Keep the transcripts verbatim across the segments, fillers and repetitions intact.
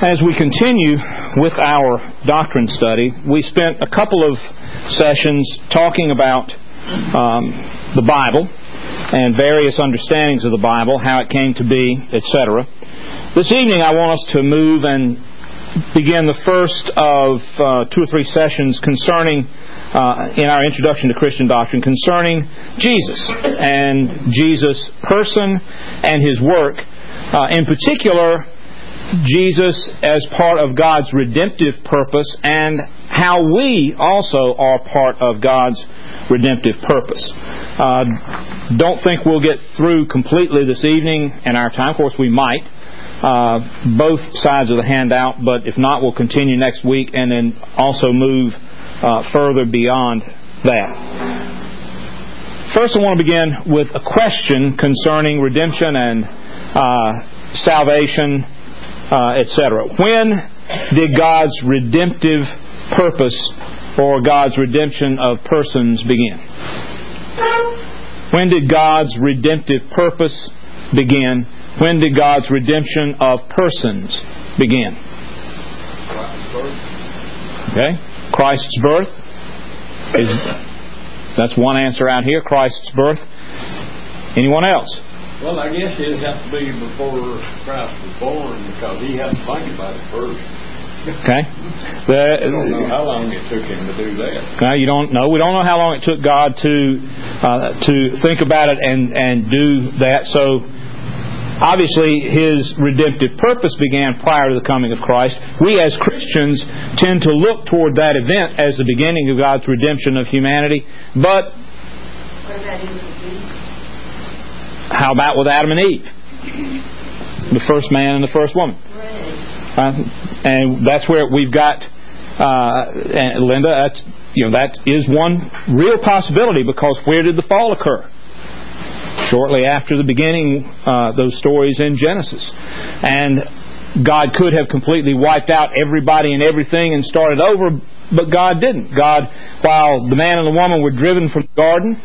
As we continue with our doctrine study, we spent a couple of sessions talking about um, the Bible and various understandings of the Bible, how it came to be, et cetera. This evening I want us to move and begin the first of uh, two or three sessions concerning, uh, in our introduction to Christian doctrine, concerning Jesus and Jesus' person and His work. Uh, in particular, Jesus as part of God's redemptive purpose and how we also are part of God's redemptive purpose. Uh, don't think we'll get through completely this evening in our time. Of course, we might. Uh, both sides of the handout, but if not, we'll continue next week and then also move uh, further beyond that. First, I want to begin with a question concerning redemption and uh, salvation, uh, et cetera. When did God's redemptive purpose or God's redemption of persons begin? When did God's redemptive purpose begin? When did God's redemption of persons begin? Okay. Christ's birth. Is, that's one answer out here. Christ's birth. Anyone else? Well, I guess it'd have to be before Christ was born because he had to think about it first. Okay. The, I don't know how long it took him to do that. Okay, you don't know. We don't know how long it took God to uh, to think about it and, and do that. So obviously, His redemptive purpose began prior to the coming of Christ. We as Christians tend to look toward that event as the beginning of God's redemption of humanity. But what about Eve? How about with Adam and Eve? The first man and the first woman. Uh, and that's where we've got, uh, and Linda, that's, you know, that is one real possibility because where did the fall occur? Shortly after the beginning, uh, those stories in Genesis. And God could have completely wiped out everybody and everything and started over, but God didn't. God, while the man and the woman were driven from the garden,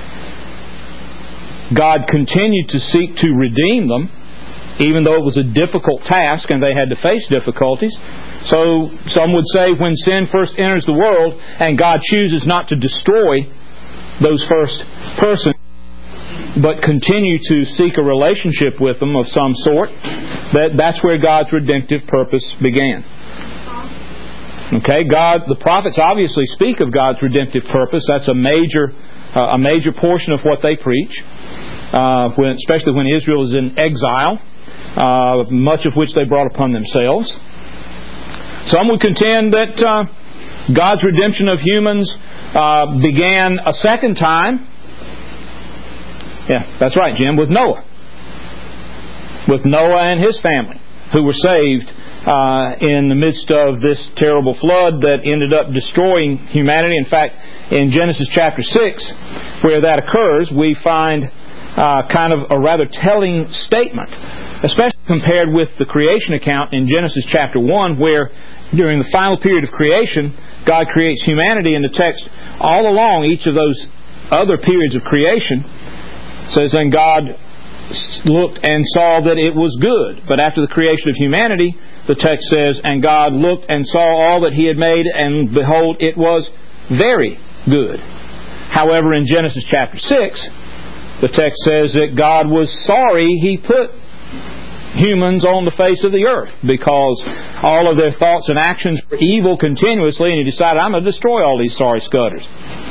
God continued to seek to redeem them, even though it was a difficult task and they had to face difficulties. So some would say when sin first enters the world and God chooses not to destroy those first persons, but continue to seek a relationship with them of some sort, that that's where God's redemptive purpose began. Okay, God, the prophets obviously speak of God's redemptive purpose. That's a major, uh, a major portion of what they preach, uh, when, especially when Israel is in exile, uh, much of which they brought upon themselves. Some would contend that uh, God's redemption of humans uh, began a second time. Yeah, that's right, Jim, with Noah. With Noah and his family, who were saved uh, in the midst of this terrible flood that ended up destroying humanity. In fact, in Genesis chapter six, where that occurs, we find uh, kind of a rather telling statement, especially compared with the creation account in Genesis chapter one, where during the final period of creation, God creates humanity, and the text all along each of those other periods of creation says, and God looked and saw that it was good. But after the creation of humanity, the text says, and God looked and saw all that He had made, and behold, it was very good. However, in Genesis chapter six, the text says that God was sorry He put humans on the face of the earth because all of their thoughts and actions were evil continuously, and He decided, I'm going to destroy all these sorry scudders.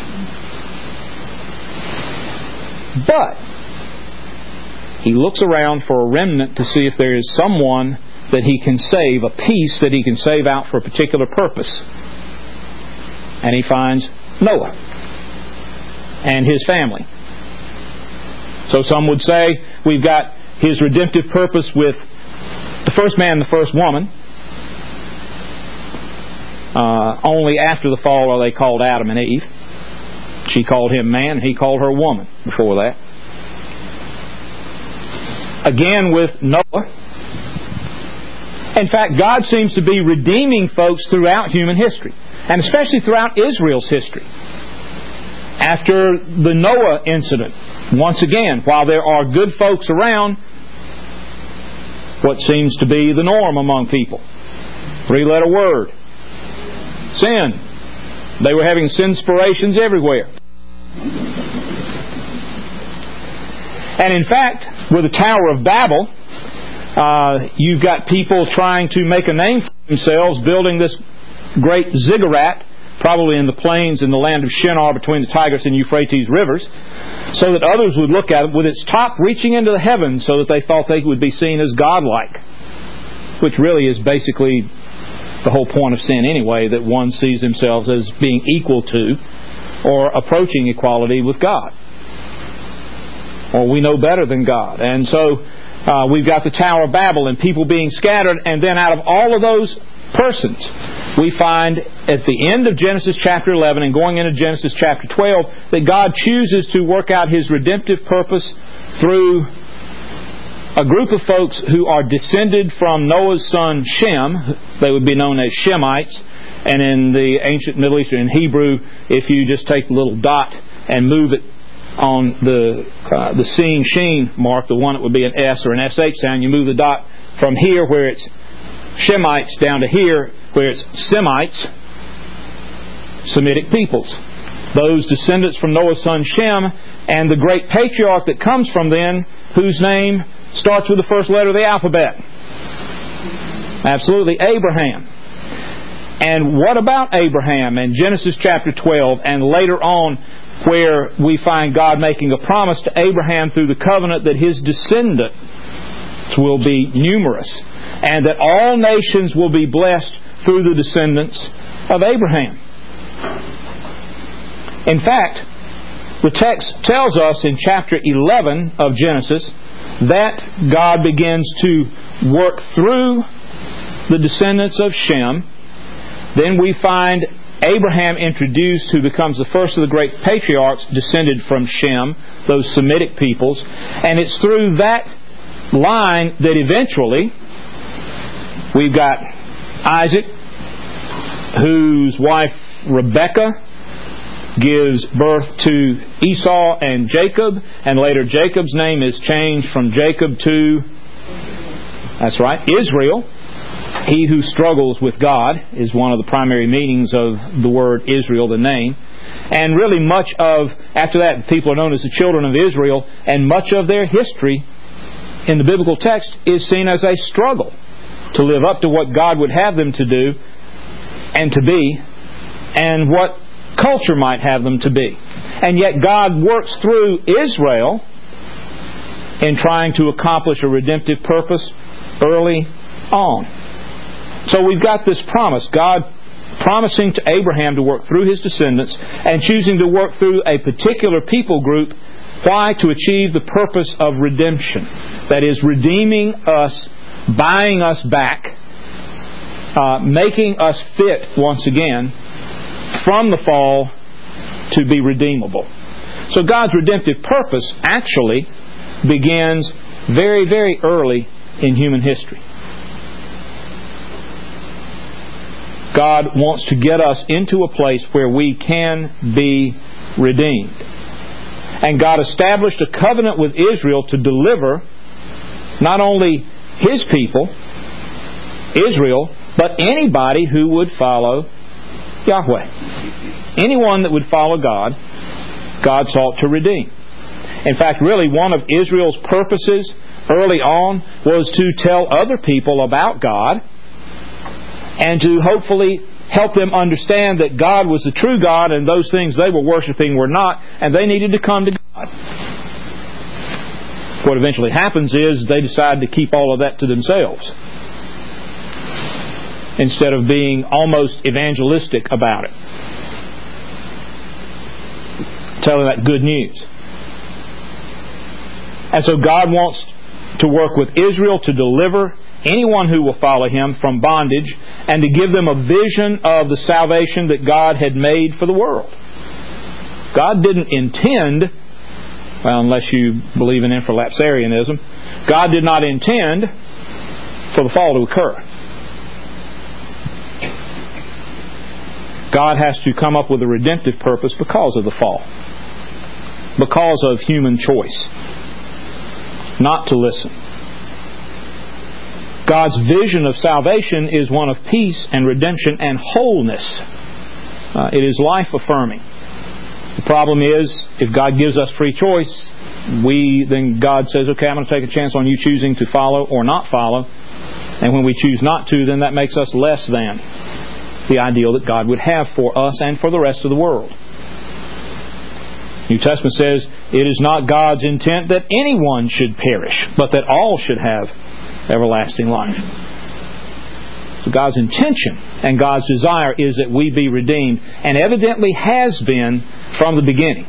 But He looks around for a remnant to see if there is someone that He can save, a piece that He can save out for a particular purpose. And He finds Noah and his family. So some would say we've got His redemptive purpose with the first man and the first woman. Uh, only after the fall are they called Adam and Eve. She called him man, he called her woman before that. Again with Noah. In fact, God seems to be redeeming folks throughout human history, and especially throughout Israel's history. After the Noah incident, once again, while there are good folks around, what seems to be the norm among people Three-letter word. Sin. They were having sinspirations everywhere. And in fact, with the Tower of Babel, uh, you've got people trying to make a name for themselves, building this great ziggurat, probably in the plains in the land of Shinar between the Tigris and Euphrates rivers, so that others would look at it with its top reaching into the heavens so that they thought they would be seen as godlike, which really is basically the whole point of sin anyway, that one sees themselves as being equal to or approaching equality with God. Or we know better than God. And so uh, we've got the Tower of Babel and people being scattered, and then out of all of those persons, we find at the end of Genesis chapter eleven and going into Genesis chapter twelve that God chooses to work out His redemptive purpose through a group of folks who are descended from Noah's son Shem. They would be known as Shemites. And in the ancient Middle Eastern, in Hebrew, if you just take the little dot and move it on the uh, the seen sheen mark, the one that would be an S or an S H sound, you move the dot from here where it's Shemites down to here where it's Semites, Semitic peoples. Those descendants from Noah's son Shem, and the great patriarch that comes from them, whose name starts with the first letter of the alphabet. Absolutely, Abraham. And what about Abraham in Genesis chapter twelve and later on, where we find God making a promise to Abraham through the covenant that his descendants will be numerous and that all nations will be blessed through the descendants of Abraham. In fact, the text tells us in chapter eleven of Genesis that God begins to work through the descendants of Shem. Then we find Abraham introduced, who becomes the first of the great patriarchs, descended from Shem, those Semitic peoples. And it's through that line that eventually we've got Isaac, whose wife Rebekah gives birth to Esau and Jacob, and later Jacob's name is changed from Jacob to, that's right, Israel. He who struggles with God is one of the primary meanings of the word Israel, the name. And really much of, after that, people are known as the children of Israel, and much of their history in the biblical text is seen as a struggle to live up to what God would have them to do and to be, and what culture might have them to be. And yet God works through Israel in trying to accomplish a redemptive purpose early on. So we've got this promise, God promising to Abraham to work through his descendants and choosing to work through a particular people group. Why? To achieve the purpose of redemption. That is, redeeming us, buying us back, uh, making us fit once again from the fall to be redeemable. So God's redemptive purpose actually begins very, very early in human history. God wants to get us into a place where we can be redeemed. And God established a covenant with Israel to deliver not only His people, Israel, but anybody who would follow Yahweh. Anyone that would follow God, God sought to redeem. In fact, really, one of Israel's purposes early on was to tell other people about God and to hopefully help them understand that God was the true God and those things they were worshiping were not, and they needed to come to God. What eventually happens is they decide to keep all of that to themselves instead of being almost evangelistic about it, telling that good news. And so God wants to work with Israel to deliver anyone who will follow Him from bondage and to give them a vision of the salvation that God had made for the world. God didn't intend, well, unless you believe in infralapsarianism, God did not intend for the fall to occur. God has to come up with a redemptive purpose because of the fall, because of human choice not to listen. God's vision of salvation is one of peace and redemption and wholeness. Uh, it is life-affirming. The problem is, if God gives us free choice, we then God says, okay, I'm going to take a chance on you choosing to follow or not follow. And when we choose not to, then that makes us less than the ideal that God would have for us and for the rest of the world. New Testament says, it is not God's intent that anyone should perish, but that all should have everlasting life. So God's intention and God's desire is that we be redeemed, and evidently has been from the beginning.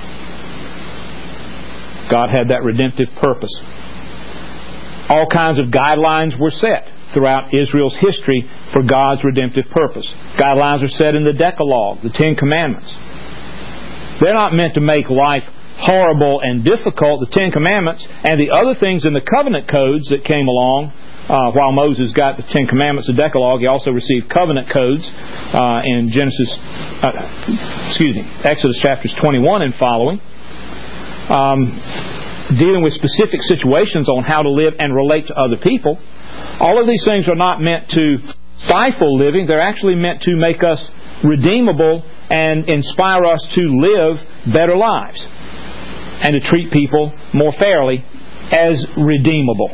God had that redemptive purpose. All kinds of guidelines were set throughout Israel's history for God's redemptive purpose. Guidelines are set in the Decalogue, the Ten Commandments. They're not meant to make life horrible and difficult. The Ten Commandments and the other things in the covenant codes that came along, uh, while Moses got the Ten Commandments, the Decalogue, he also received covenant codes uh, in Genesis, uh, excuse me, Exodus chapters twenty-one and following, um, dealing with specific situations on how to live and relate to other people. All of these things are not meant to stifle living. They're actually meant to make us redeemable and inspire us to live better lives and to treat people more fairly as redeemable.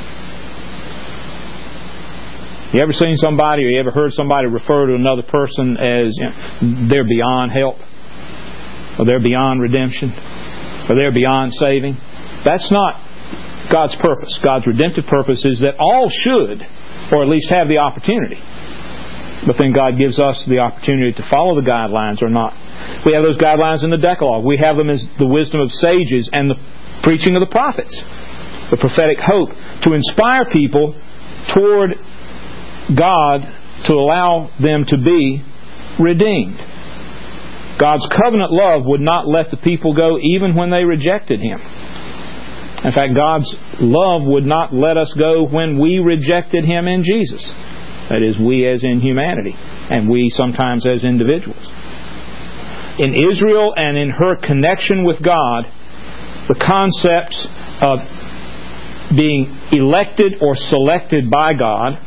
You ever seen somebody or you ever heard somebody refer to another person as, you know, they're beyond help, or they're beyond redemption, or they're beyond saving? That's not God's purpose. God's redemptive purpose is that all should, or at least have the opportunity. But then God gives us the opportunity to follow the guidelines or not. We have those guidelines in the Decalogue. We have them as the wisdom of sages and the preaching of the prophets, the prophetic hope, to inspire people toward God, to allow them to be redeemed. God's covenant love would not let the people go even when they rejected Him. In fact, God's love would not let us go when we rejected Him in Jesus. That is, we as in humanity, and we sometimes as individuals. In Israel and in her connection with God, the concepts of being elected or selected by God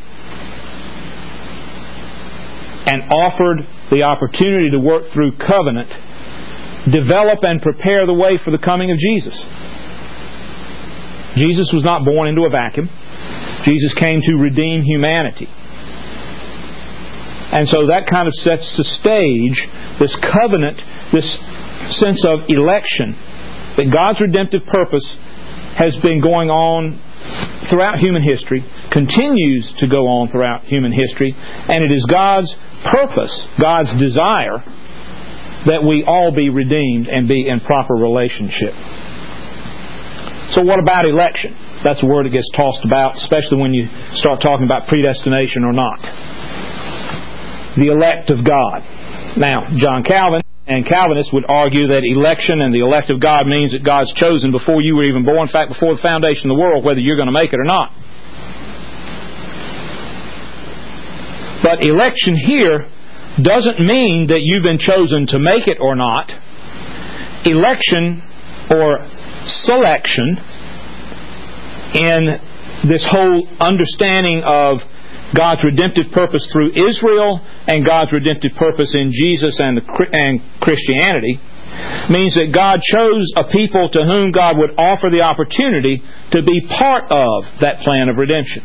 and offered the opportunity to work through covenant develop and prepare the way for the coming of Jesus. Jesus was not born into a vacuum. Jesus came to redeem humanity. And so that kind of sets the stage, this covenant, this sense of election, that God's redemptive purpose has been going on throughout human history, continues to go on throughout human history, and it is God's purpose, God's desire, that we all be redeemed and be in proper relationship. So what about election? That's a word that gets tossed about, especially when you start talking about predestination or not. The elect of God. Now, John Calvin and Calvinists would argue that election and the elect of God means that God's chosen before you were even born, in fact, before the foundation of the world, whether you're going to make it or not. But election here doesn't mean that you've been chosen to make it or not. Election or selection in this whole understanding of God's redemptive purpose through Israel and God's redemptive purpose in Jesus and, the, and Christianity means that God chose a people to whom God would offer the opportunity to be part of that plan of redemption.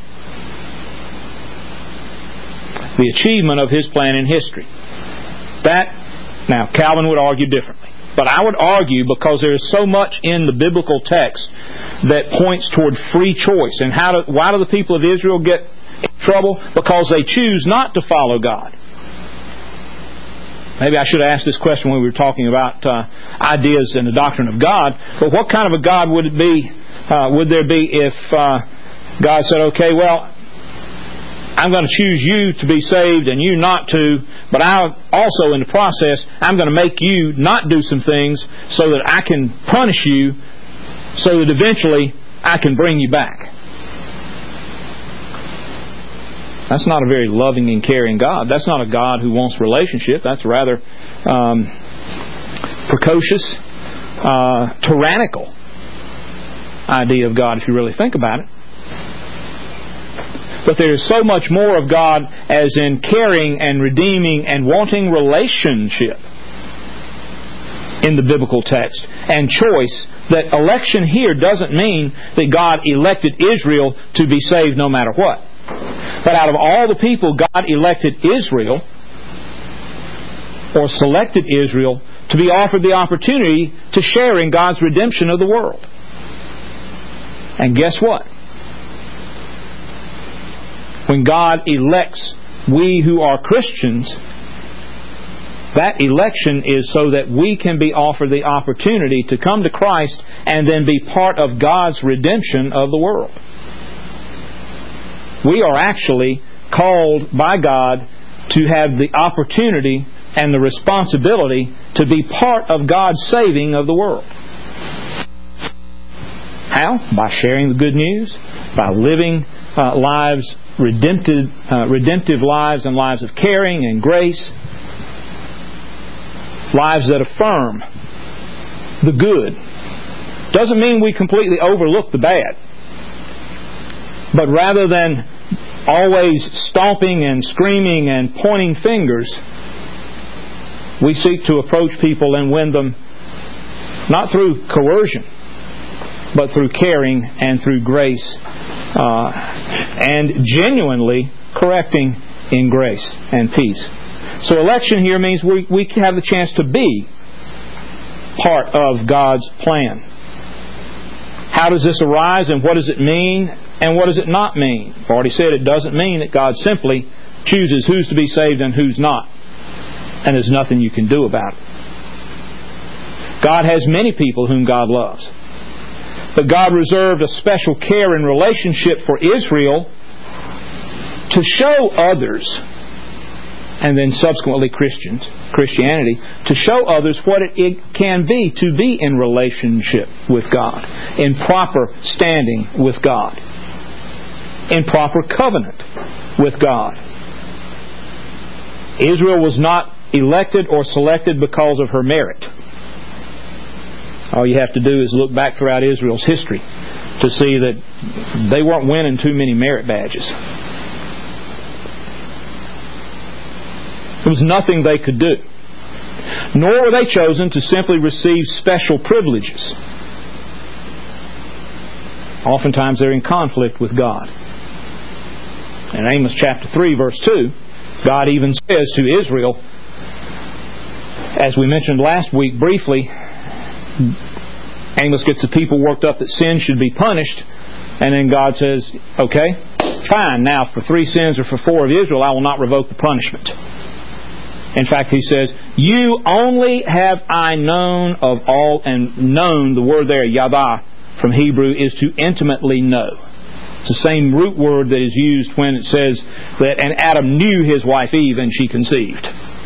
The achievement of His plan in history. That, now, Calvin would argue differently. But I would argue, because there is so much in the biblical text that points toward free choice. And how do, why do the people of Israel get in trouble? Because they choose not to follow God. Maybe I should have asked this question when we were talking about uh, ideas and the doctrine of God. But what kind of a God would it be? Uh, would there be if uh, God said, "Okay, well, I'm going to choose you to be saved and you not to, but I also, in the process, I'm going to make you not do some things so that I can punish you, so that eventually I can bring you back." That's not a very loving and caring God. That's not a God who wants relationship. That's a rather um, precocious, uh, tyrannical idea of God, if you really think about it. But there is so much more of God as in caring and redeeming and wanting relationship in the biblical text and choice, that election here doesn't mean that God elected Israel to be saved no matter what. But out of all the people, God elected Israel or selected Israel to be offered the opportunity to share in God's redemption of the world. And guess what? When God elects we who are Christians, that election is so that we can be offered the opportunity to come to Christ and then be part of God's redemption of the world. We are actually called by God to have the opportunity and the responsibility to be part of God's saving of the world. How? By sharing the good news, by living uh, lives, redemptive, uh, redemptive lives and lives of caring and grace, lives that affirm the good. Doesn't mean we completely overlook the bad. But rather than always stomping and screaming and pointing fingers, we seek to approach people and win them not through coercion, but through caring and through grace, uh, and genuinely correcting in grace and peace. So election here means we, we have the chance to be part of God's plan. How does this arise and what does it mean and what does it not mean? I've already said it doesn't mean that God simply chooses who's to be saved and who's not. And there's nothing you can do about it. God has many people whom God loves. But God reserved a special care and relationship for Israel to show others, and then subsequently Christians, Christianity, to show others what it, it can be to be in relationship with God, in proper standing with God, in proper covenant with God. Israel was not elected or selected because of her merit. All you have to do is look back throughout Israel's history to see that they weren't winning too many merit badges. There was nothing they could do. Nor were they chosen to simply receive special privileges. Oftentimes they're in conflict with God. In Amos chapter three, verse two, God even says to Israel, as we mentioned last week briefly, Amos gets the people worked up that sin should be punished, and then God says, okay, fine, now for three sins or for four of Israel, I will not revoke the punishment. In fact, he says, you only have I known of all, and known, the word there, yadah, from Hebrew, is to intimately know. It's the same root word that is used when it says that, and Adam knew his wife Eve, and she conceived.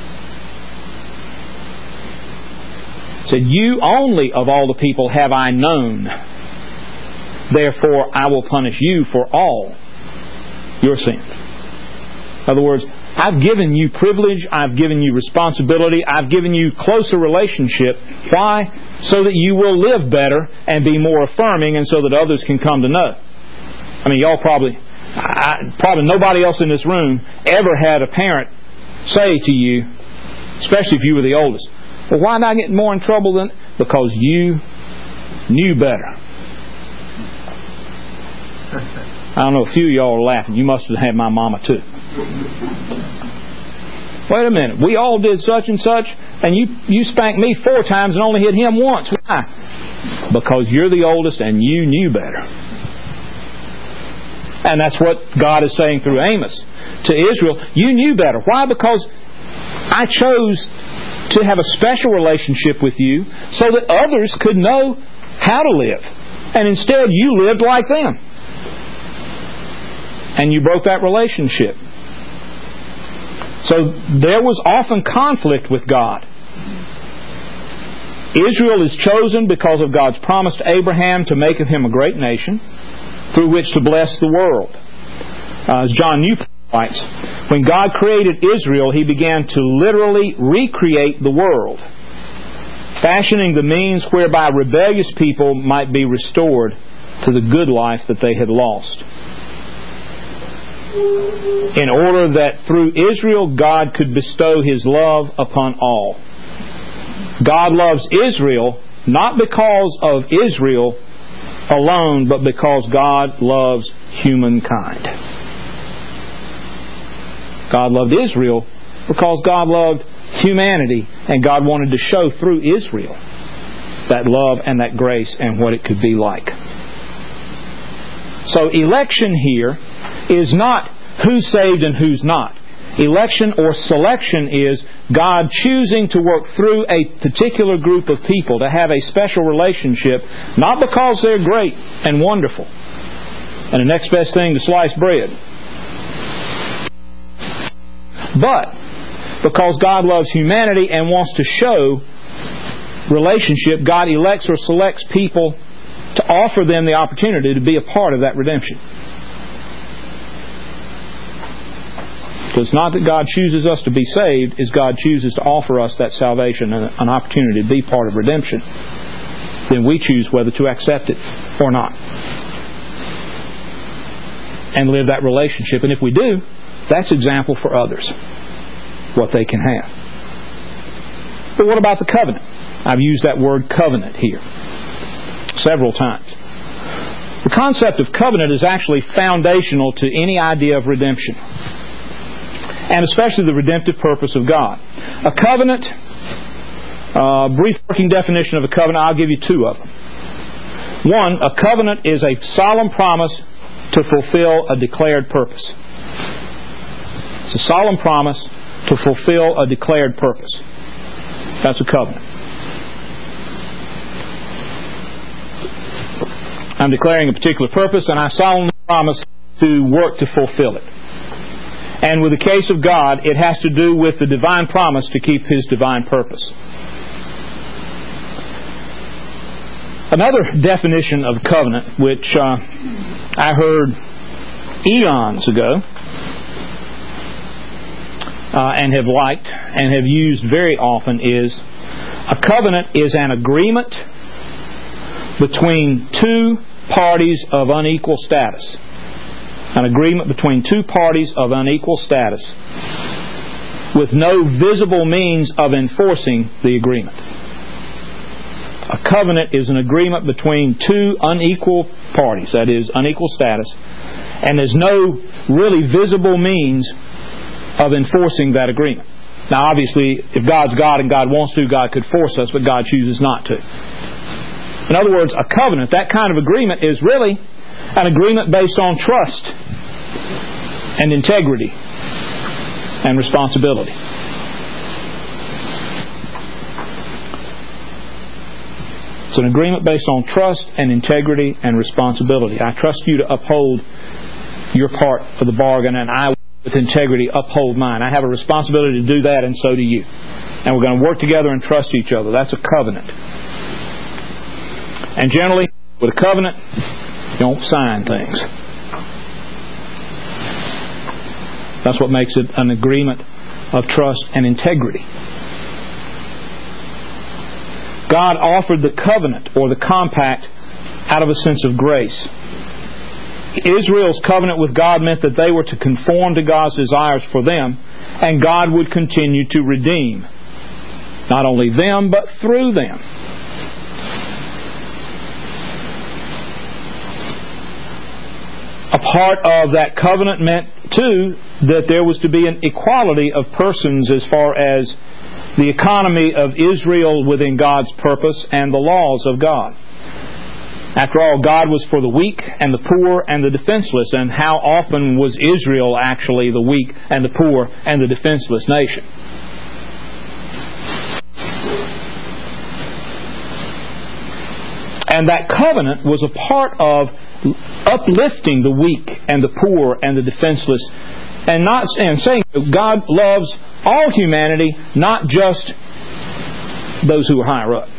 It said, you only of all the people have I known, therefore I will punish you for all your sins. In other words, I've given you privilege, I've given you responsibility, I've given you closer relationship. Why? So that you will live better and be more affirming, and so that others can come to know. I mean, y'all probably, I, probably nobody else in this room ever had a parent say to you, especially if you were the oldest, well, why did I get more in trouble than... Because you knew better. I don't know, a few of y'all are laughing. You must have had my mama too. Wait a minute, we all did such and such, and you, you spanked me four times and only hit him once. Why? Because you're the oldest and you knew better. And that's what God is saying through Amos to Israel. You knew better. Why? Because I chose to have a special relationship with you so that others could know how to live. And instead you lived like them. And you broke that relationship. So there was often conflict with God. Israel is chosen because of God's promise to Abraham to make of him a great nation through which to bless the world. Uh, as John Newton writes, when God created Israel, He began to literally recreate the world, fashioning the means whereby rebellious people might be restored to the good life that they had lost. in order that through Israel God could bestow His love upon all. God loves Israel not because of Israel alone, but because God loves humankind. God loved Israel because God loved humanity, and God wanted to show through Israel that love and that grace and what it could be like. So election here is not who's saved and who's not. Election or selection is God choosing to work through a particular group of people to have a special relationship, not because they're great and wonderful and the next best thing to sliced bread, but because God loves humanity and wants to show relationship. God elects or selects people to offer them the opportunity to be a part of that redemption. So it's not that God chooses us to be saved, it's God chooses to offer us that salvation and an opportunity to be part of redemption. Then we choose whether to accept it or not. And live that relationship. And if we do, that's example for others, what they can have. But what about the covenant? I've used that word covenant here several times. The concept of covenant is actually foundational to any idea of redemption, and especially the redemptive purpose of God. A covenant, uh, brief working definition of a covenant, I'll give you two of them. One, a covenant is a solemn promise to fulfill a declared purpose. It's a solemn promise to fulfill a declared purpose. That's a covenant. I'm declaring a particular purpose, and I solemnly promise to work to fulfill it. And with the case of God, it has to do with the divine promise to keep His divine purpose. Another definition of covenant, which uh, I heard eons ago uh, and have liked and have used very often, is a covenant is an agreement between two parties of unequal status. An agreement between two parties of unequal status with no visible means of enforcing the agreement. A covenant is an agreement between two unequal parties, that is, unequal status, and there's no really visible means of enforcing that agreement. Now, obviously, if God's God and God wants to, God could force us, but God chooses not to. In other words, a covenant, that kind of agreement, is really an agreement based on trust and integrity and responsibility. It's an agreement based on trust and integrity and responsibility. I trust you to uphold your part of the bargain, and I will, with integrity, uphold mine. I have a responsibility to do that, and so do you. And we're going to work together and trust each other. That's a covenant. And generally, with a covenant, you don't sign things. That's what makes it an agreement of trust and integrity. God offered the covenant or the compact out of a sense of grace. Israel's covenant with God meant that they were to conform to God's desires for them, and God would continue to redeem not only them, but through them. A part of that covenant meant, too, that there was to be an equality of persons as far as the economy of Israel within God's purpose and the laws of God. After all, God was for the weak and the poor and the defenseless. And how often was Israel actually the weak and the poor and the defenseless nation? And that covenant was a part of uplifting the weak and the poor and the defenseless, and not and saying that God loves all humanity, not just those who are higher up.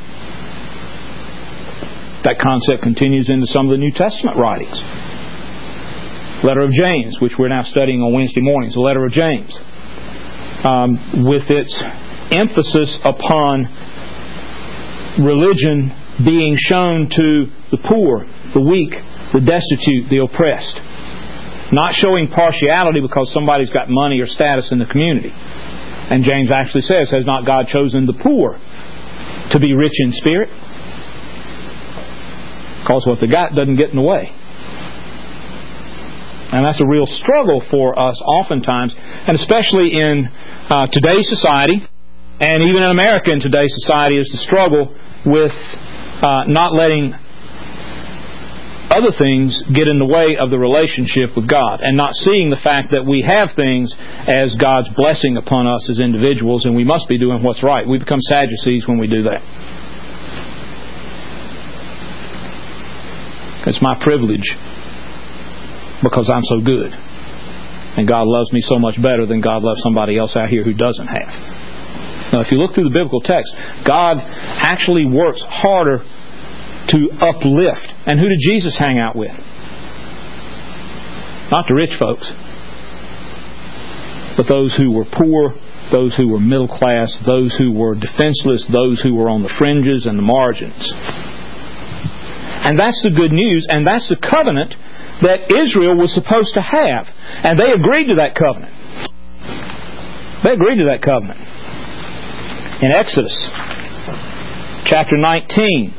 That concept continues into some of the New Testament writings. Letter of James, which we're now studying on Wednesday mornings, the letter of James, um, with its emphasis upon religion being shown to the poor, the weak, the destitute, the oppressed. Not showing partiality because somebody's got money or status in the community. And James actually says, has not God chosen the poor to be rich in spirit? Because what they got doesn't get in the way. And that's a real struggle for us oftentimes, and especially in uh, today's society, and even in America in today's society, is the struggle with uh, not letting other things get in the way of the relationship with God, and not seeing the fact that we have things as God's blessing upon us as individuals, and we must be doing what's right. We become Sadducees when we do that. It's my privilege because I'm so good. And God loves me so much better than God loves somebody else out here who doesn't have. Now, if you look through the biblical text, God actually works harder to uplift. And who did Jesus hang out with? Not the rich folks, but those who were poor, those who were middle class, those who were defenseless, those who were on the fringes and the margins. And that's the good news, and that's the covenant that Israel was supposed to have. And they agreed to that covenant. They agreed to that covenant. In Exodus chapter nineteen,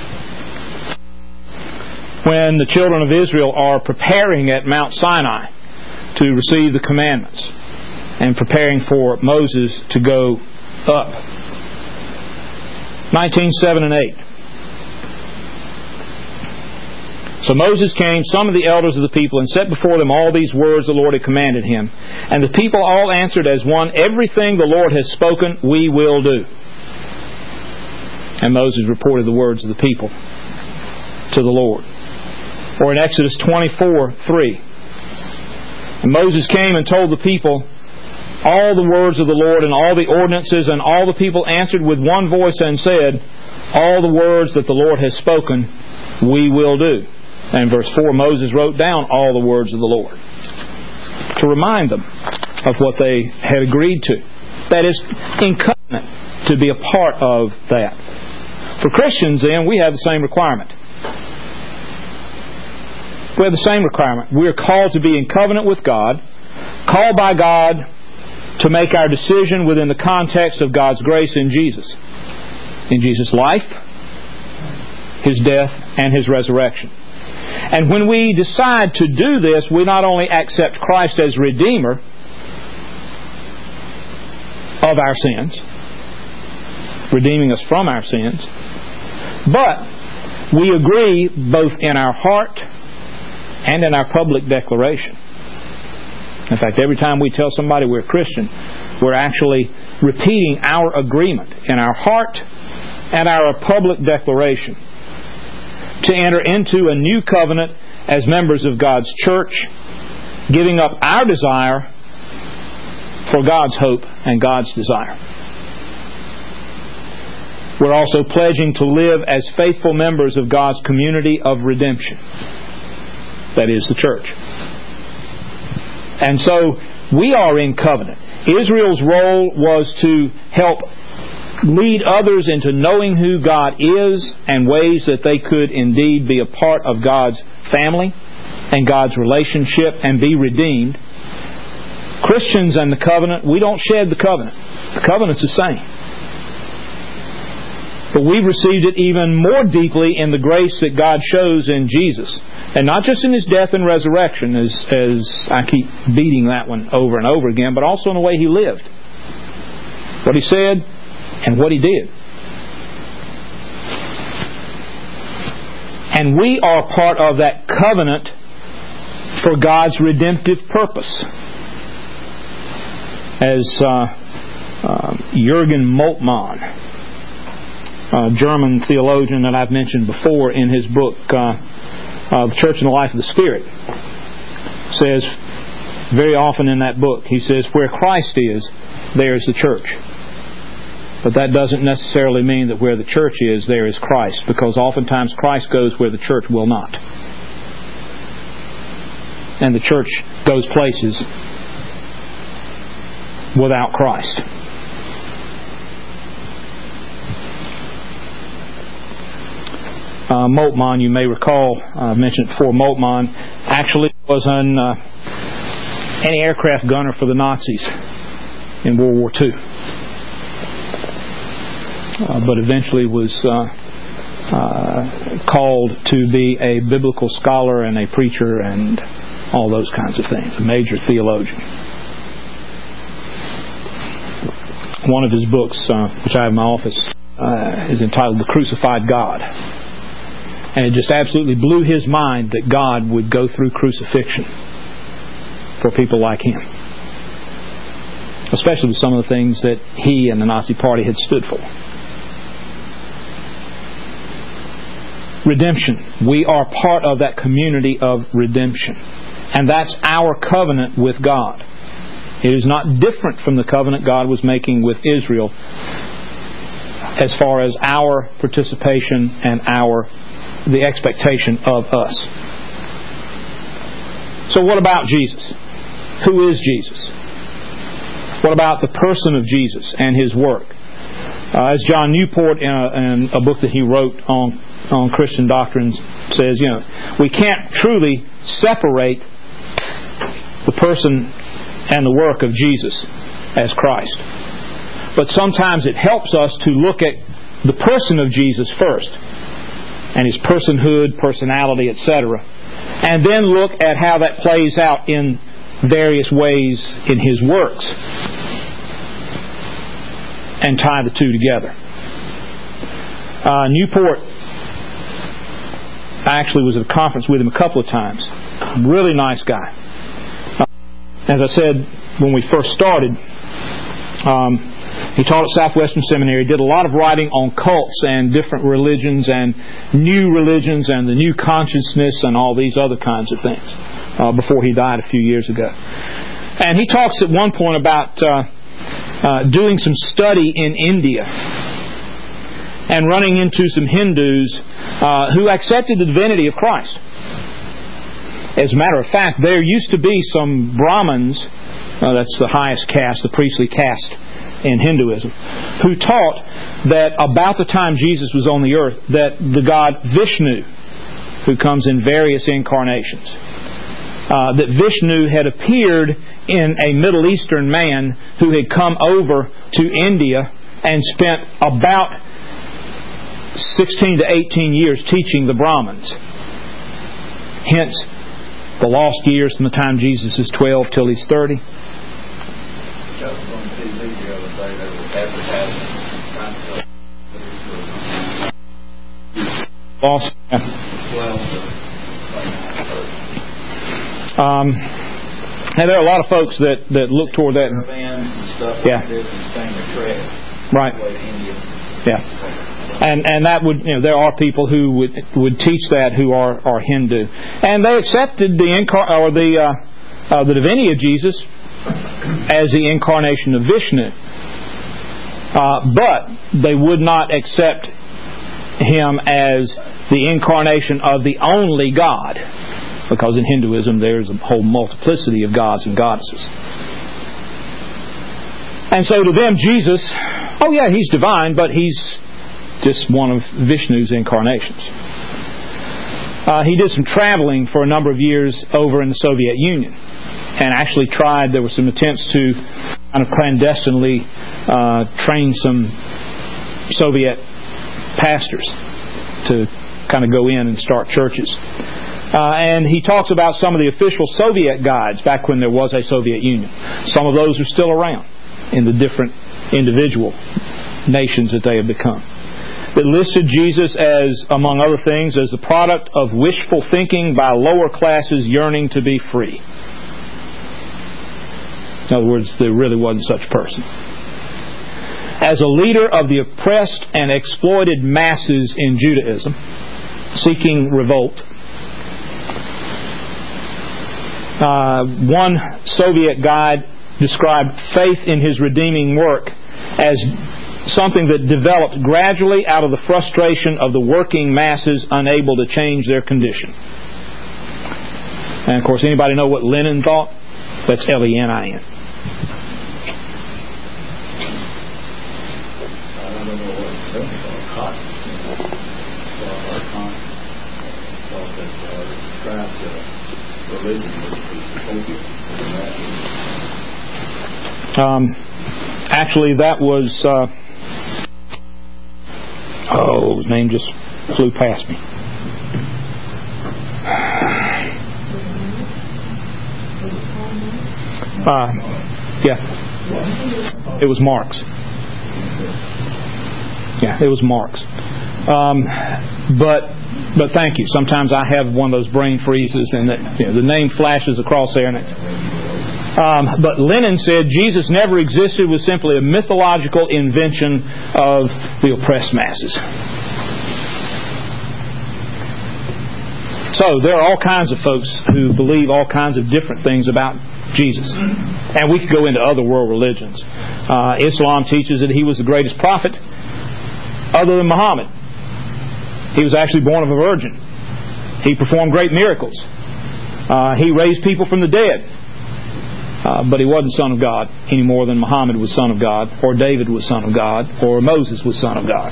when the children of Israel are preparing at Mount Sinai to receive the commandments and preparing for Moses to go up. nineteen, seven and eight. So Moses came, some of the elders of the people, and set before them all these words the Lord had commanded him. And the people all answered as one, everything the Lord has spoken, we will do. And Moses reported the words of the people to the Lord. Or in Exodus twenty-four, three. And Moses came and told the people all the words of the Lord and all the ordinances, and all the people answered with one voice and said, all the words that the Lord has spoken, we will do. And in verse four, Moses wrote down all the words of the Lord to remind them of what they had agreed to. That is, in covenant, to be a part of that. For Christians, then, we have the same requirement. We have the same requirement. We are called to be in covenant with God, called by God to make our decision within the context of God's grace in Jesus. In Jesus' life, His death, and His resurrection. And when we decide to do this, we not only accept Christ as Redeemer of our sins, redeeming us from our sins, but we agree both in our heart and in our public declaration. In fact, every time we tell somebody we're a Christian, we're actually repeating our agreement in our heart and our public declaration to enter into a new covenant as members of God's church, giving up our desire for God's hope and God's desire. We're also pledging to live as faithful members of God's community of redemption. That is the church. And so we are in covenant. Israel's role was to help lead others into knowing who God is and ways that they could indeed be a part of God's family and God's relationship and be redeemed. Christians and the covenant, we don't shed the covenant. The covenant's the same. But we've received it even more deeply in the grace that God shows in Jesus. And not just in His death and resurrection, as, as I keep beating that one over and over again, but also in the way He lived. What He said, and what He did. And we are part of that covenant for God's redemptive purpose. As uh, uh, Jürgen Moltmann, a German theologian that I've mentioned before in his book, uh, uh, The Church and the Life of the Spirit, says very often in that book, he says, where Christ is, there is the church. But that doesn't necessarily mean that where the church is, there is Christ, because oftentimes Christ goes where the church will not. And the church goes places without Christ. Uh, Moltmann, you may recall, I uh, mentioned before, Moltmann actually was an uh, anti-aircraft gunner for the Nazis in World War Two. Uh, but eventually was uh, uh, called to be a biblical scholar and a preacher and all those kinds of things, a major theologian. One of his books, uh, which I have in my office, uh, is entitled The Crucified God. And it just absolutely blew his mind that God would go through crucifixion for people like him. Especially with some of the things that he and the Nazi Party had stood for. Redemption. We are part of that community of redemption. And that's our covenant with God. It is not different from the covenant God was making with Israel as far as our participation and our the expectation of us. So what about Jesus? Who is Jesus? What about the person of Jesus and His work? Uh, as John Newport in a, in a book that he wrote on on Christian doctrines says, you know, we can't truly separate the person and the work of Jesus as Christ. But sometimes it helps us to look at the person of Jesus first, and His personhood, personality, et cetera, and then look at how that plays out in various ways in His works, and tie the two together. Uh, Newport, I actually was at a conference with him a couple of times. Really nice guy. As I said when we first started, um, he taught at Southwestern Seminary, did a lot of writing on cults and different religions and new religions and the new consciousness and all these other kinds of things uh, before he died a few years ago. And he talks at one point about uh, uh, doing some study in India and running into some Hindus uh, who accepted the divinity of Christ. As a matter of fact, there used to be some Brahmins, uh, that's the highest caste, the priestly caste in Hinduism, who taught that about the time Jesus was on the earth, that the god Vishnu, who comes in various incarnations, uh, that Vishnu had appeared in a Middle Eastern man who had come over to India and spent about sixteen to eighteen years teaching the Brahmins. Hence, the lost years from the time Jesus is twelve till He's thirty. That was on T V the other day. They were advertising trying to sell Lost. twelve Um, and there are a lot of folks that, that look toward that. bands and stuff Yeah. like this and staying the trek. Right. Way to India. Yeah. And and that would, you know, there are people who would would teach that who are, are Hindu, and they accepted the incar- or the uh, uh, the divinity of Jesus as the incarnation of Vishnu, uh, but they would not accept Him as the incarnation of the only God, because in Hinduism there's a whole multiplicity of gods and goddesses. And so to them, Jesus, oh yeah, He's divine, but He's just one of Vishnu's incarnations. Uh, he did some traveling for a number of years over in the Soviet Union, and actually tried, there were some attempts to kind of clandestinely uh, train some Soviet pastors to kind of go in and start churches. Uh, and he talks about some of the official Soviet guides back when there was a Soviet Union. Some of those are still around in the different individual nations that they have become. It listed Jesus as, among other things, as the product of wishful thinking by lower classes yearning to be free. In other words, there really wasn't such a person. As a leader of the oppressed and exploited masses in Judaism, seeking revolt, uh, one Soviet guide described faith in His redeeming work as something that developed gradually out of the frustration of the working masses unable to change their condition. And of course, anybody know what Lenin thought? That's L E N I N. religion was the focus of that? Um, actually, that was... Uh, oh, his name just flew past me. Uh, yeah. It was Marx. Yeah, it was Marx. Um, but but thank you. Sometimes I have one of those brain freezes, and that, you know, the name flashes across there. And it, um, but Lenin said Jesus never existed, was simply a mythological invention of the oppressed masses. So there are all kinds of folks who believe all kinds of different things about Jesus. And we could go into other world religions. Uh, Islam teaches that he was the greatest prophet other than Muhammad. He was actually born of a virgin. He performed great miracles. Uh, he raised people from the dead. Uh, but he wasn't Son of God any more than Muhammad was Son of God, or David was Son of God, or Moses was Son of God.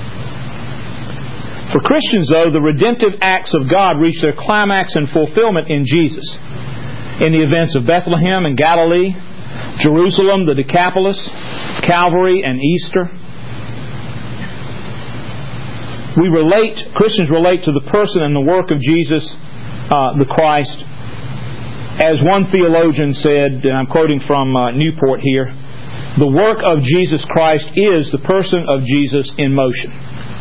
For Christians, though, the redemptive acts of God reach their climax and fulfillment in Jesus. In the events of Bethlehem and Galilee, Jerusalem, the Decapolis, Calvary, and Easter. We relate, Christians relate to the person and the work of Jesus, uh, the Christ. As one theologian said, and I'm quoting from uh, Newport here, the work of Jesus Christ is the person of Jesus in motion.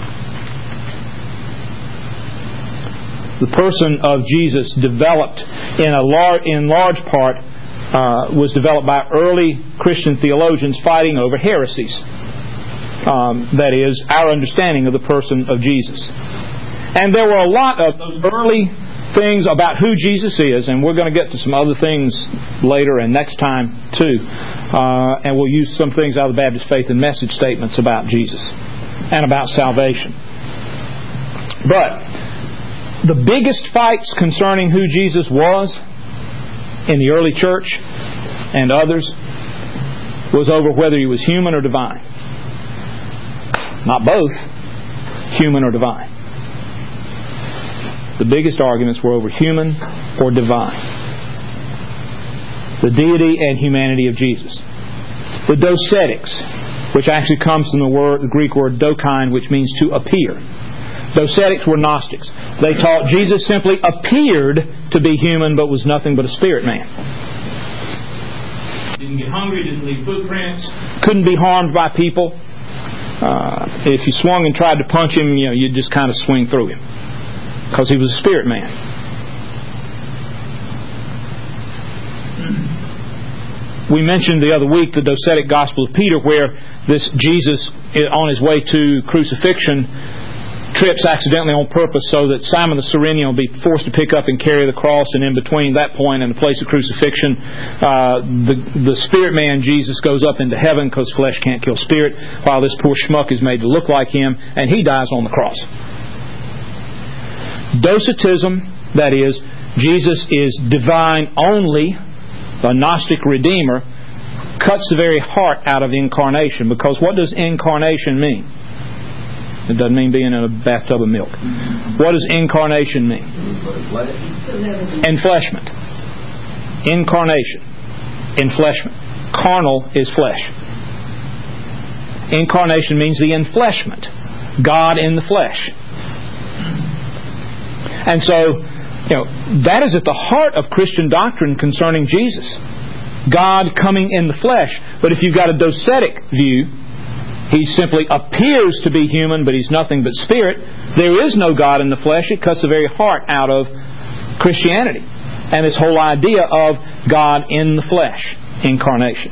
The person of Jesus developed in a lar- in large part uh, was developed by early Christian theologians fighting over heresies. Um, that is, our understanding of the person of Jesus. And there were a lot of those early things about who Jesus is, and we're going to get to some other things later and next time too. Uh, and we'll use some things out of the Baptist Faith and Message statements about Jesus and about salvation. But the biggest fights concerning who Jesus was in the early church and others was over whether he was human or divine. Not both, human or divine. The biggest arguments were over human or divine. The deity and humanity of Jesus. The docetics, which actually comes from the word, the Greek word dokein, which means to appear. Docetics were Gnostics. They taught Jesus simply appeared to be human, but was nothing but a spirit man. Didn't get hungry, didn't leave footprints, couldn't be harmed by people. Uh, if you swung and tried to punch him, you know, you'd just kind of swing through him, because he was a spirit man. We mentioned the other week the docetic Gospel of Peter, where this Jesus, on his way to crucifixion, trips accidentally on purpose so that Simon the Cyrenian will be forced to pick up and carry the cross, and in between that point and the place of crucifixion, uh, the, the spirit man Jesus goes up into heaven, because flesh can't kill spirit, while this poor schmuck is made to look like him, and he dies on the cross. Docetism, that is, Jesus is divine only, the Gnostic Redeemer, cuts the very heart out of incarnation, because what does incarnation mean? It doesn't mean being in a bathtub of milk. What does incarnation mean? Enfleshment. Incarnation. Enfleshment. Carnal is flesh. Incarnation means the enfleshment. God in the flesh. And so, you know, that is at the heart of Christian doctrine concerning Jesus. God coming in the flesh. But if you've got a docetic view, he simply appears to be human, but he's nothing but spirit. There is no God in the flesh. It cuts the very heart out of Christianity and this whole idea of God in the flesh, incarnation.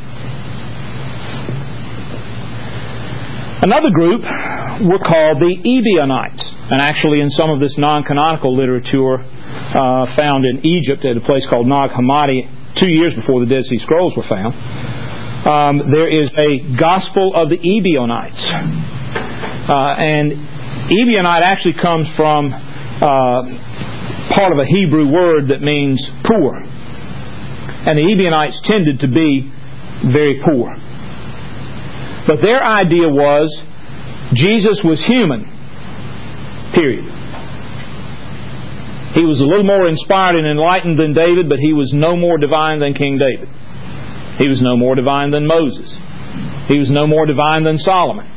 Another group were called the Ebionites, and actually in some of this non-canonical literature uh, found in Egypt at a place called Nag Hammadi, two years before the Dead Sea Scrolls were found. Um, there is a Gospel of the Ebionites. Uh, and Ebionite actually comes from uh, part of a Hebrew word that means poor. And the Ebionites tended to be very poor. But their idea was Jesus was human. Period. He was a little more inspired and enlightened than David, but he was no more divine than King David. He was no more divine than Moses. He was no more divine than Solomon.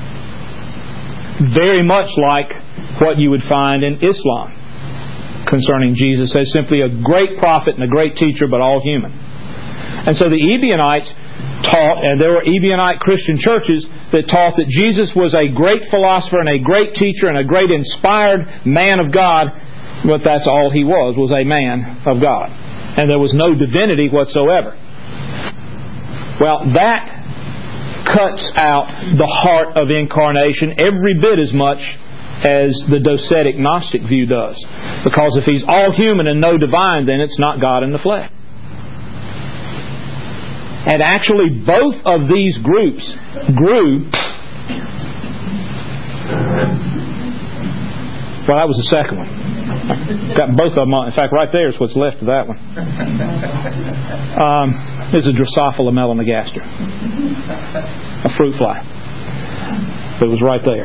Very much like what you would find in Islam concerning Jesus as simply a great prophet and a great teacher, but all human. And so the Ebionites taught, and there were Ebionite Christian churches that taught that Jesus was a great philosopher and a great teacher and a great inspired man of God, but that's all he was, was a man of God. And there was no divinity whatsoever. Well, that cuts out the heart of incarnation every bit as much as the docetic Gnostic view does. Because if He's all human and no divine, then it's not God in the flesh. And actually, both of these groups grew. Well, that was the second one. Got both of them on. In fact, right there is what's left of that one. Um, this is a Drosophila melanogaster, a fruit fly. It was right there.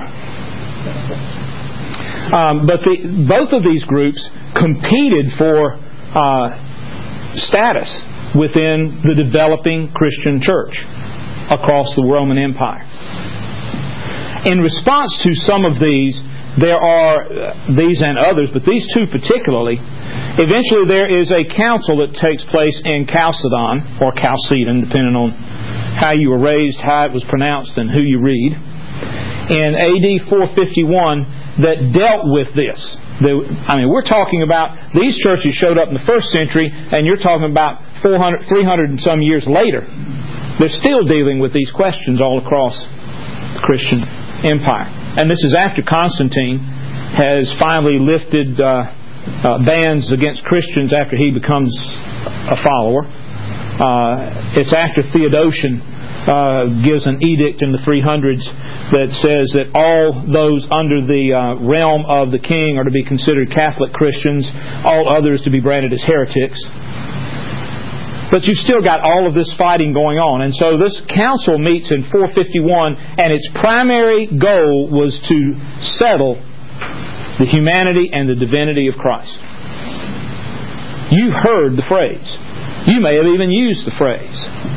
Um, but the, both of these groups competed for uh, status within the developing Christian church across the Roman Empire. In response to some of these, there are uh, these and others, but these two particularly, eventually there is a council that takes place in Chalcedon, or Chalcedon, depending on how you were raised, how it was pronounced, and who you read, in A D four fifty-one that dealt with this. I mean, we're talking about these churches showed up in the first century, and you're talking about four hundred, three hundred and some years later. They're still dealing with these questions all across the Christian empire. And this is after Constantine has finally lifted uh, uh, bans against Christians after he becomes a follower. Uh, it's after Theodosian uh, gives an edict in the three hundreds that says that all those under the uh, realm of the king are to be considered Catholic Christians, all others to be branded as heretics. But you've still got all of this fighting going on. And so this council meets in four fifty-one, and its primary goal was to settle the humanity and the divinity of Christ. You've heard the phrase. You may have even used the phrase.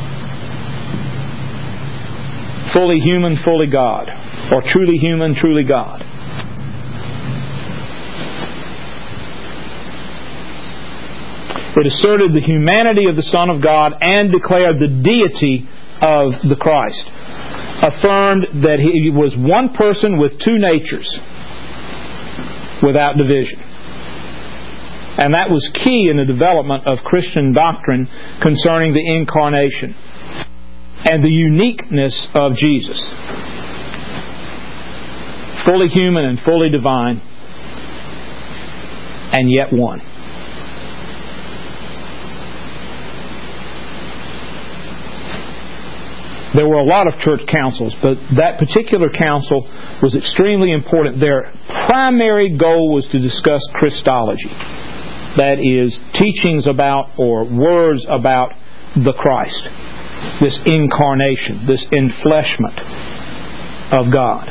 Fully human, fully God. Or truly human, truly God. It asserted the humanity of the Son of God and declared the deity of the Christ. Affirmed that He was one person with two natures, without division. And that was key in the development of Christian doctrine concerning the incarnation and the uniqueness of Jesus. Fully human and fully divine, and yet one. There were a lot of church councils, but that particular council was extremely important. Their primary goal was to discuss Christology. That is, teachings about or words about the Christ. This incarnation, this enfleshment of God.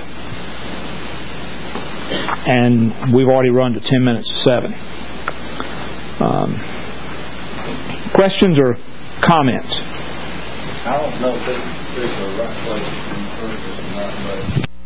And we've already run to ten minutes to seven. Um, questions or comments? I don't know if this is the right place to refer to this or not, but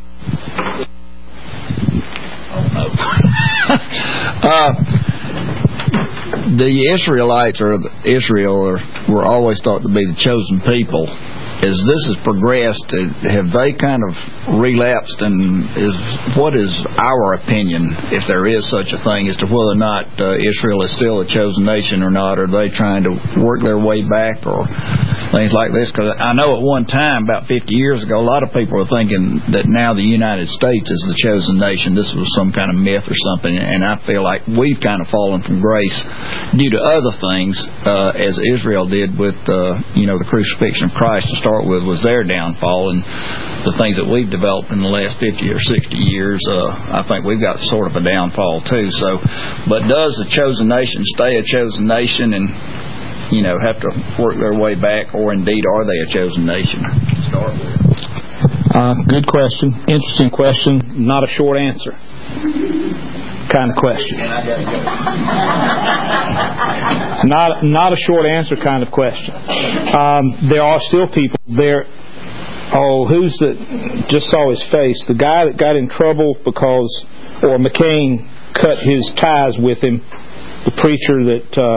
I don't know. uh, the Israelites or Israel are, were always thought to be the chosen people. As this has progressed, have they kind of relapsed? And is what is our opinion, if there is such a thing, as to whether or not uh, Israel is still a chosen nation or not? Are they trying to work their way back or things like this? Because I know at one time, about fifty years ago, a lot of people were thinking that now the United States is the chosen nation. This was some kind of myth or something. And I feel like we've kind of fallen from grace due to other things, uh, as Israel did with uh, you know the crucifixion of Christ to start with was their downfall, and the things that we've developed in the last fifty or sixty years, uh, I think we've got sort of a downfall too. So, but does the chosen nation stay a chosen nation and, you know, have to work their way back, or indeed are they a chosen nation to start with? Uh, good question. Interesting question. Not a short answer. kind of question. Not not a short answer kind of question. Um, there are still people there. Oh, who's the? Just saw his face. The guy that got in trouble because, or McCain cut his ties with him. The preacher that uh,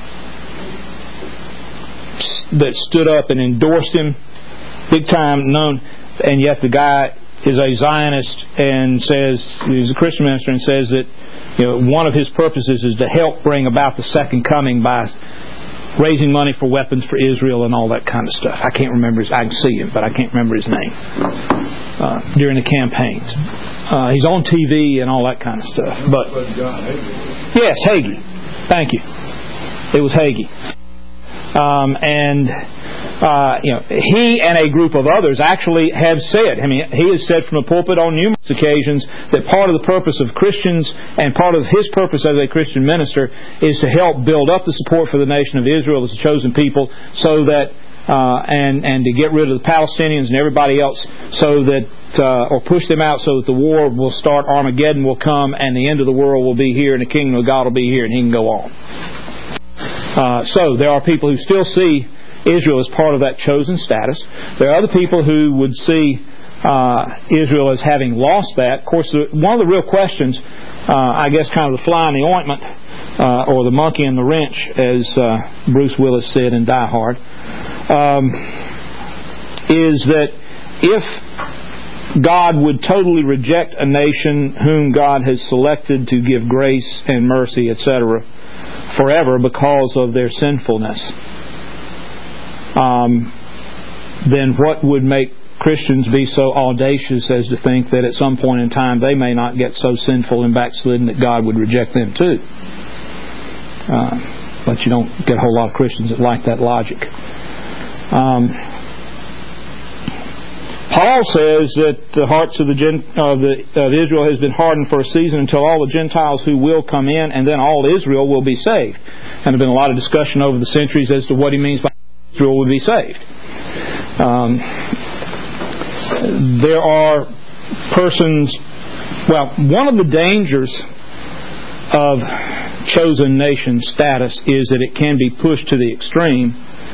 that stood up and endorsed him, big time known, and yet the guy is a Zionist and says he's a Christian minister and says that, you know, one of his purposes is to help bring about the second coming by raising money for weapons for Israel and all that kind of stuff. I can't remember his. I can see him, but I can't remember his name. Uh, during the campaigns, uh, he's on T V and all that kind of stuff. But yes, Hagee. Thank you. It was Hagee. Um, and uh, you know, he and a group of others actually have said, I mean, he has said from the pulpit on numerous occasions that part of the purpose of Christians and part of his purpose as a Christian minister is to help build up the support for the nation of Israel as a chosen people, so that uh, and and to get rid of the Palestinians and everybody else, so that uh, or push them out, so that the war will start, Armageddon will come, and the end of the world will be here, and the kingdom of God will be here, and he can go on. Uh, so there are people who still see Israel as part of that chosen status. There are other people who would see uh, Israel as having lost that. Of course, the, one of the real questions, uh, I guess kind of the fly in the ointment, uh, or the monkey in the wrench, as uh, Bruce Willis said in Die Hard, um, is that if God would totally reject a nation whom God has selected to give grace and mercy, et cetera, forever because of their sinfulness, um, then what would make Christians be so audacious as to think that at some point in time they may not get so sinful and backslidden that God would reject them too? Uh, but you don't get a whole lot of Christians that like that logic. Um, Paul says that the hearts of, the, of, the, of Israel has been hardened for a season until all the Gentiles who will come in, and then all Israel will be saved. And there's been a lot of discussion over the centuries as to what he means by Israel will be saved. Um, there are persons, well, one of the dangers of chosen nation status is that it can be pushed to the extreme,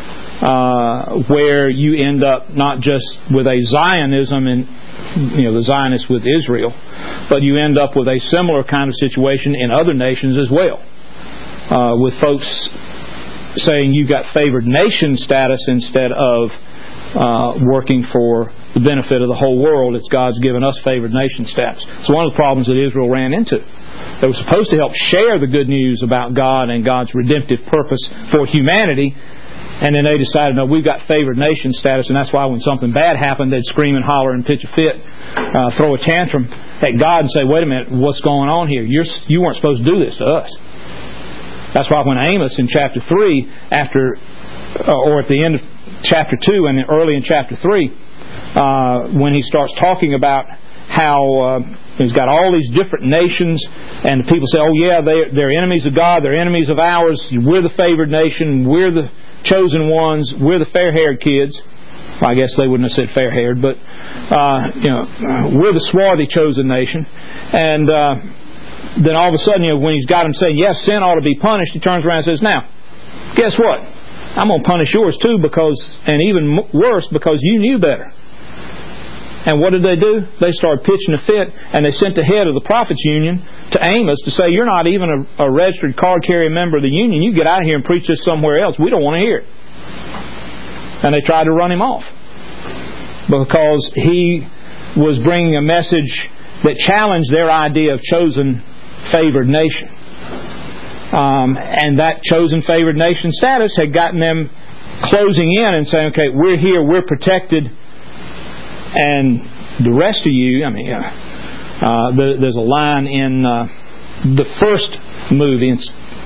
Uh, where you end up not just with a Zionism and, you know, the Zionists with Israel, but you end up with a similar kind of situation in other nations as well, uh, with folks saying you've got favored nation status instead of uh, working for the benefit of the whole world. It's God's given us favored nation status. It's one of the problems that Israel ran into. They were supposed to help share the good news about God and God's redemptive purpose for humanity. And then they decided, no, we've got favored nation status, and that's why when something bad happened, they'd scream and holler and pitch a fit, uh, throw a tantrum at God and say, wait a minute, what's going on here? You're, you weren't supposed to do this to us. That's why when Amos in chapter three, after, uh, or at the end of chapter two and early in chapter three, uh, when he starts talking about how uh, he's got all these different nations, and the people say, oh yeah, they, they're enemies of God, they're enemies of ours, we're the favored nation, we're the chosen ones, we're the fair-haired kids. Well, I guess they wouldn't have said fair-haired, but uh, you know, we're the swarthy chosen nation. And uh, then all of a sudden, you know, when he's got them saying, yes, sin ought to be punished, he turns around and says, now, guess what? I'm going to punish yours too, because, and even worse, because you knew better. And what did they do? They started pitching a fit, and they sent the head of the Prophets Union to Amos to say, you're not even a, a registered card-carrying member of the union. You get out of here and preach this somewhere else. We don't want to hear it. And they tried to run him off because he was bringing a message that challenged their idea of chosen, favored nation. Um, and that chosen, favored nation status had gotten them closing in and saying, okay, we're here, we're protected, and the rest of you, I mean, uh, uh, there, there's a line in uh, the first movie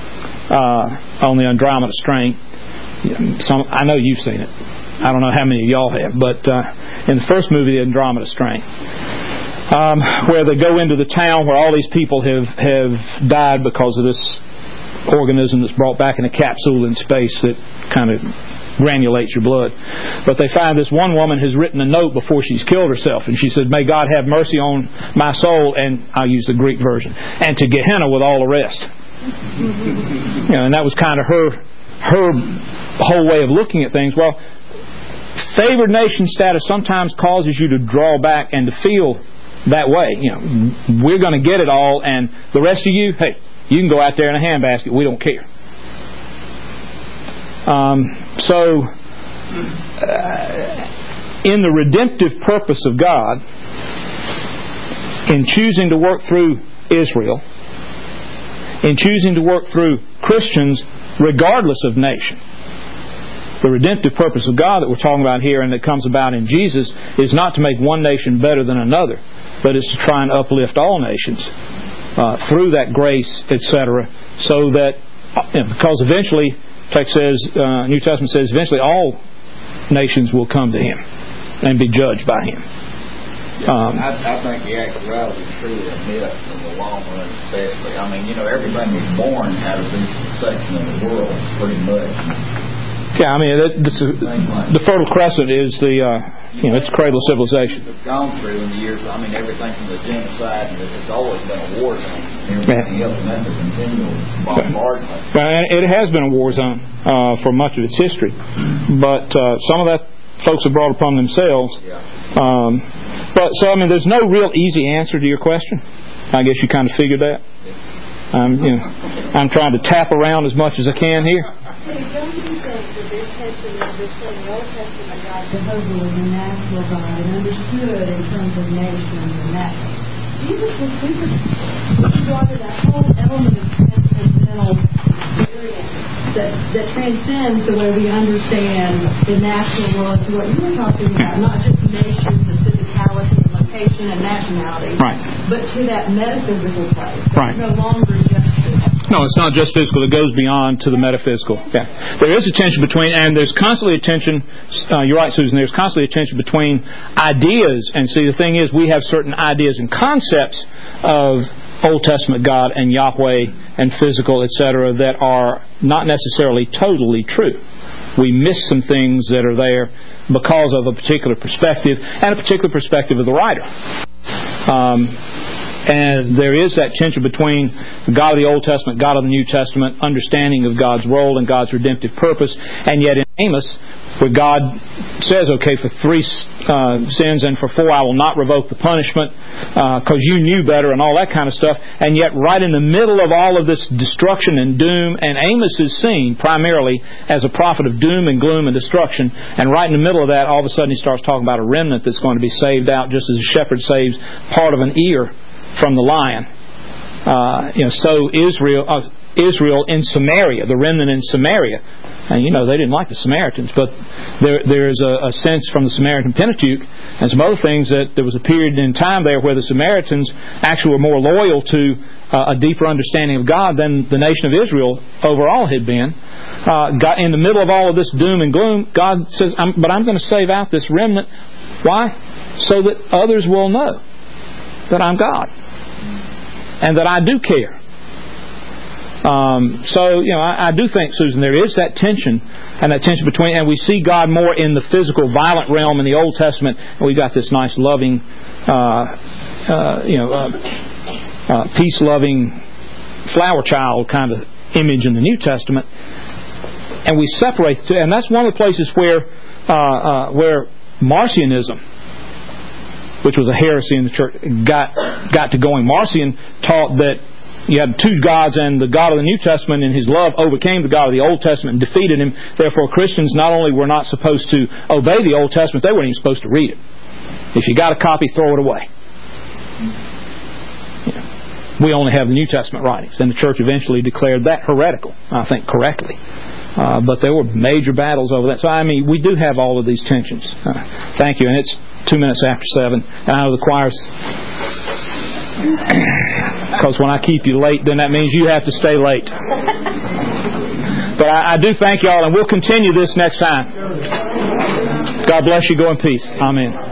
uh, on the Andromeda Strain. Some, I know you've seen it. I don't know how many of y'all have, but uh, in the first movie, the Andromeda Strain, um, where they go into the town where all these people have, have died because of this organism that's brought back in a capsule in space that kind of granulates your blood. But they find this one woman has written a note before she's killed herself, and she said, "May God have mercy on my soul," and I'll use the Greek version, "and to Gehenna with all the rest." You know, and that was kind of her her whole way of looking at things. Well, favored nation status sometimes causes you to draw back and to feel that way. You know, we're going to get it all, and the rest of you, hey, you can go out there in a handbasket. We don't care. Um, so, uh, in the redemptive purpose of God, in choosing to work through Israel, in choosing to work through Christians regardless of nation, the redemptive purpose of God that we're talking about here and that comes about in Jesus is not to make one nation better than another, but it's to try and uplift all nations uh, through that grace, et cetera, so that, you know, because eventually, text says, uh, New Testament says, eventually all nations will come to Him and be judged by Him. Yeah, um, I, I think the actuality is truly a myth in the long run, especially. I mean, you know, everything was born out of this section of the world, pretty much. Yeah, I mean, that, this, the Fertile Crescent is the, uh, you know, it's cradle of civilization. It's gone through in the years, I mean, everything from the genocide, it's always been a war zone. And everything else, and that's a continual bombardment. Well, it has been a war zone uh, for much of its history. But uh, some of that folks have brought upon themselves. Yeah. Um, but so, I mean, there's no real easy answer to your question. I guess you kind of figured that. I'm, you know, I'm trying to tap around as much as I can here. Don't you think that this Testament, this Old Testament God, Jehovah, was a natural God and understood in terms of nations and that? Jesus was super. He brought in that whole element of transcendental experience that, that transcends the way we understand the natural world to what you were talking about, not just nations, the physicality and location and nationality, Right. but to that metaphysical place. Right. It's no longer just physical. No, it's not just physical. It goes beyond to the metaphysical. Yeah. There is a tension between, and there's constantly a tension, uh, you're right, Susan, there's constantly a tension between ideas, and see, the thing is, we have certain ideas and concepts of Old Testament God and Yahweh and physical, et cetera, that are not necessarily totally true. We miss some things that are there because of a particular perspective, and a particular perspective of the writer. Um, And there is that tension between the God of the Old Testament, God of the New Testament, understanding of God's role and God's redemptive purpose. And yet in Amos, where God says, okay, for three uh, sins and for four I will not revoke the punishment because uh, you knew better and all that kind of stuff. And yet right in the middle of all of this destruction and doom, and Amos is seen primarily as a prophet of doom and gloom and destruction. And right in the middle of that, all of a sudden he starts talking about a remnant that's going to be saved out just as a shepherd saves part of an ear from the lion. Uh, you know, so Israel, uh, Israel in Samaria, the remnant in Samaria, and you know they didn't like the Samaritans, but there there's a, a sense from the Samaritan Pentateuch and some other things that there was a period in time there where the Samaritans actually were more loyal to uh, a deeper understanding of God than the nation of Israel overall had been. Uh, God, in the middle of all of this doom and gloom, God says, I'm, but I'm going to save out this remnant. Why? So that others will know that I'm God and that I do care. Um, so, you know, I, I do think, Susan, there is that tension and that tension between, and we see God more in the physical, violent realm in the Old Testament, and we've got this nice, loving, uh, uh, you know, uh, uh, peace-loving flower child kind of image in the New Testament, and we separate the two, and that's one of the places where uh, uh, where Marcionism, which was a heresy in the church, got got to going. Marcion taught that you had two gods, and the God of the New Testament in His love overcame the God of the Old Testament and defeated him. Therefore, Christians not only were not supposed to obey the Old Testament, they weren't even supposed to read it. If you got a copy, throw it away. You know, we only have the New Testament writings, and the church eventually declared that heretical, I think correctly. Uh, but there were major battles over that. So, I mean, we do have all of these tensions. Uh, thank you. And it's two minutes after seven. And I know the choir's... Because when I keep you late, then that means you have to stay late. But I, I do thank you all, and we'll continue this next time. God bless you. Go in peace. Amen.